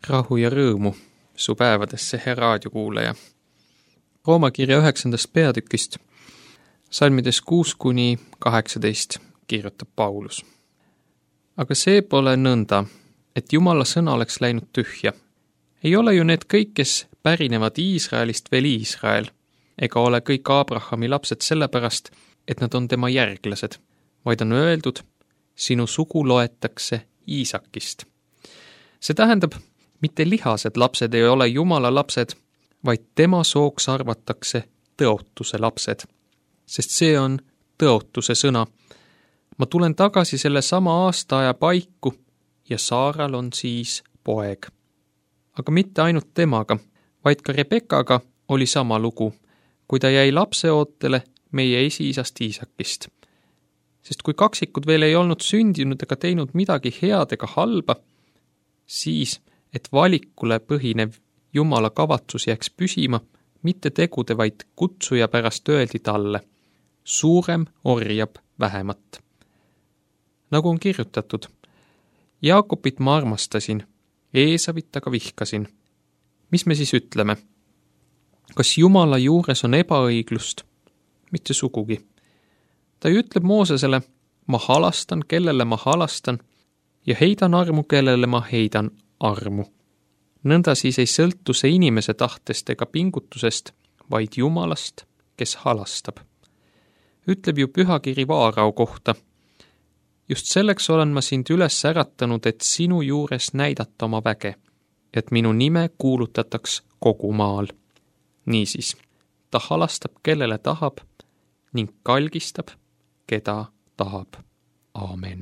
Rahu ja rõõmu su päevadesse, hea raadiokuulaja. Rooma kirja 9. peatükist, salmides 6-18 kirjutab Paulus. Aga see pole nõnda, et Jumala sõna oleks läinud tühja. Ei ole ju need kõik, kes pärinevad Iisraelist veel Iisrael, ega ole kõik Abrahami lapsed sellepärast, et nad on tema järglased, vaid on öeldud, sinu sugu loetakse Iisakist. See tähendab, mitte lihased lapsed ei ole Jumala lapsed, vaid tema sooks arvatakse tõotuse lapsed. Sest see on tõotuse sõna. Ma tulen tagasi selle sama aastaaja paiku ja Saaral on siis poeg. Aga mitte ainult temaga, vaid ka Rebekaga oli sama lugu, kui ta jäi lapseootele meie esiisast Iisakist. Sest kui kaksikud veel ei olnud sündinud ega teinud midagi head ega halba, siis, et valikule põhinev Jumala kavatsus jääks püsima, mitte tegude, vaid kutsuja pärast öeldi talle, suurem orjab vähemat. Nagu on kirjutatud, Jaakobit ma armastasin, Eesavit aga vihkasin. Mis me siis ütleme? Kas Jumala juures on ebaõiglust? Mitte sugugi. Ta ütleb Moosesele, ma halastan, kellele ma halastan, ja heidan armu, kellele ma heidan armu. Nõnda siis ei sõltu see inimese tahtest ega pingutusest, vaid Jumalast, kes halastab. Ütleb ju pühakiri Vaarao kohta. Just selleks olen ma sind üles äratanud, et sinu juures näidata oma väge, et minu nime kuulutataks kogu maal. Niisiis, ta halastab, kellele tahab, ning kalgistab, keda tahab. Aamen.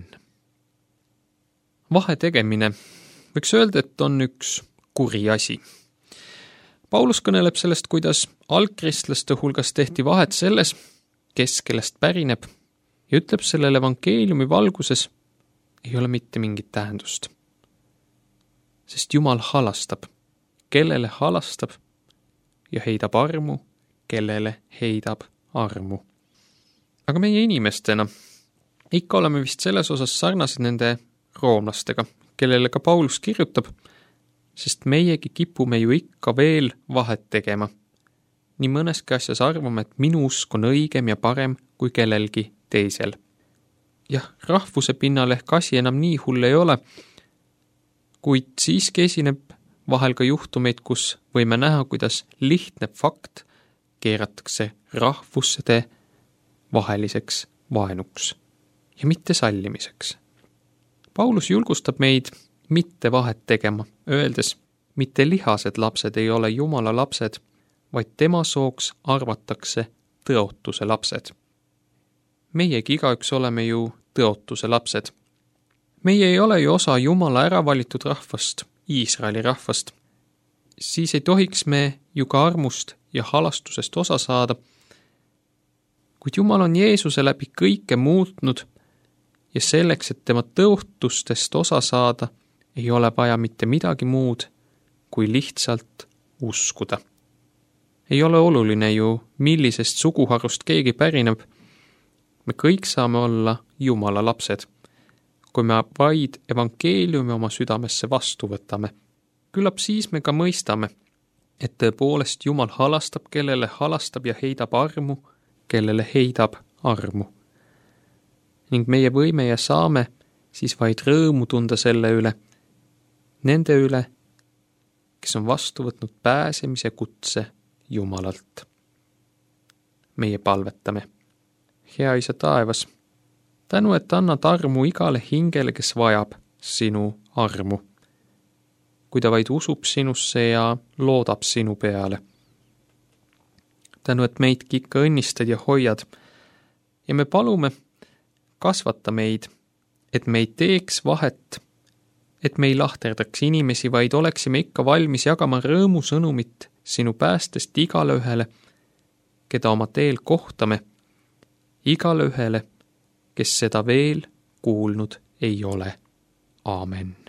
Vahe tegemine võiks öelda, et on üks kuri asi. Paulus kõneleb sellest, kuidas algkristlaste hulgas tehti vahet selles, kes kellest pärineb, ja ütleb sellele evangeeliumi valguses ei ole mitte mingit tähendust. Sest Jumal halastab, kellele halastab, ja heidab armu, kellele heidab armu. Aga meie inimestena ikka oleme vist selles osas sarnased nende roomlastega, kellele ka Paulus kirjutab, sest meiegi kipume ju ikka veel vahet tegema. Nii mõneski asjas arvame, et minu usk on õigem ja parem kui kellelgi teisel. Jah, rahvuse pinnal ehk asi enam nii hull ei ole, kuid siiski esineb vahel ka juhtumeid, kus võime näha, kuidas lihtne fakt keeratakse rahvuste vaheliseks vaenuks ja mitte sallimiseks. Paulus julgustab meid mitte vahet tegema, öeldes, mitte lihased lapsed ei ole Jumala lapsed, vaid tema sooks arvatakse tõotuse lapsed. Meiegi igaüks oleme ju tõotuse lapsed. Meie ei ole ju osa Jumala äravalitud rahvast, Iisraeli rahvast. Siis ei tohiks me ju ka armust ja halastusest osa saada, kuid Jumal on Jeesuse läbi kõike muutnud ja selleks, et tema tõotustest osa saada, ei ole vaja mitte midagi muud, kui lihtsalt uskuda. Ei ole oluline ju, millisest suguharust keegi pärineb. Me kõik saame olla Jumala lapsed, kui me vaid evangeeliumi oma südamesse vastu võtame. Küllap siis me ka mõistame, et tõepoolest Jumal halastab, kellele halastab ja heidab armu, kellele heidab armu. Ning meie võime ja saame siis vaid rõõmu tunda selle üle, nende üle, kes on vastu võtnud pääsemise kutse Jumalalt. Meie palvetame. Hea Isa taevas, tänu, et annad armu igale hingele, kes vajab sinu armu, kui ta vaid usub sinusse ja loodab sinu peale. Tänu, et meidki ikka õnnistad ja hoiad ja me palume, kasvata meid, et me ei teeks vahet, et me ei lahterdaks inimesi, vaid oleksime ikka valmis jagama rõõmusõnumit sinu päästest igale ühele, keda oma teel kohtame, igale ühele, kes seda veel kuulnud ei ole. Aamen.